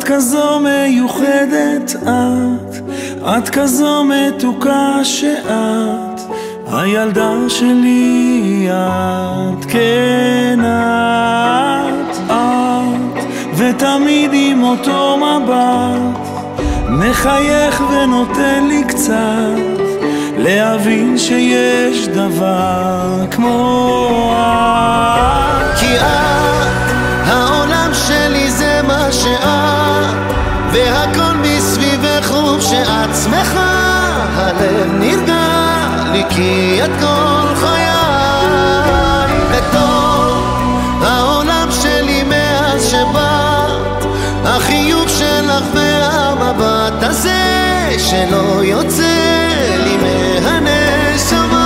את כזו מיוחדת, את כזו מתוקה שאת הילדה שלי, את כן את ותמיד עם אותו מבט מחייך ונותן לי קצת להבין שיש דבר כמו את. כי את העולם שלי, זה מה שאת, והכל מסביבך הוא שאת שמחה. הלב נרגע לי כי את כל חיי, וטוב העולם שלי מאז שבאת. החיוך שלך והמבט הזה שלא יוצא לי מהנשמה.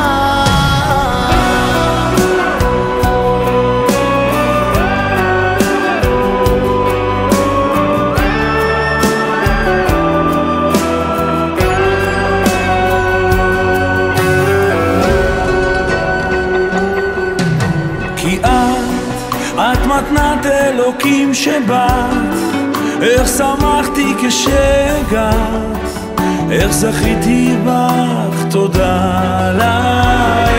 כי את מתנת אלוקים שבאת, איך שמחתי כשהגעת, איך זכיתי בך, תודה לאל.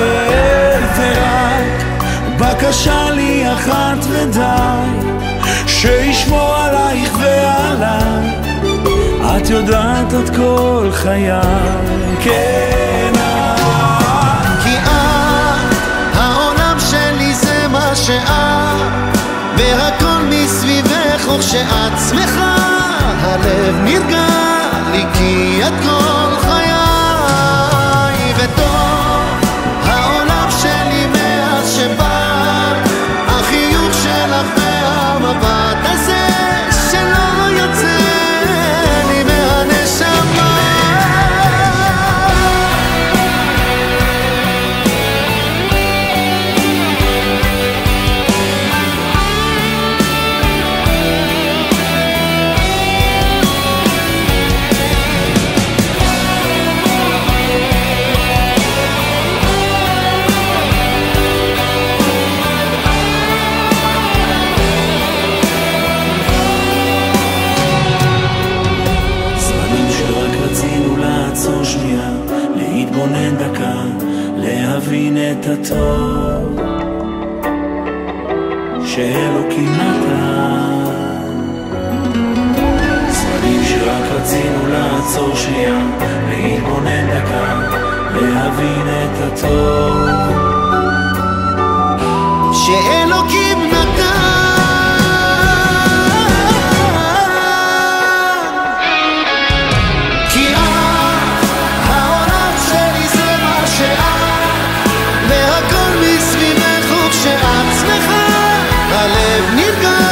ורק בקשה לי אחת ודי, שישמור עלייך ועליי, את יודעת את כל חיי, כן את. כי את העולם שלי, זה מה שאת, והכל מסביבך וכשאת שמחה. הלב נרגע לי כי את כל חיי, וטוב העולם שלי מאז שבאת. החיוך שלך והמבט הזה שלא יוצא לי מהנשמה. שנייה, להתבונן דקה, להבין את הטוב שאלוקים נתן. זמנים שרק רצינו לעצור שנייה, להתבונן דקה, להבין את הטוב שאלוקים נתן. הלב נרגע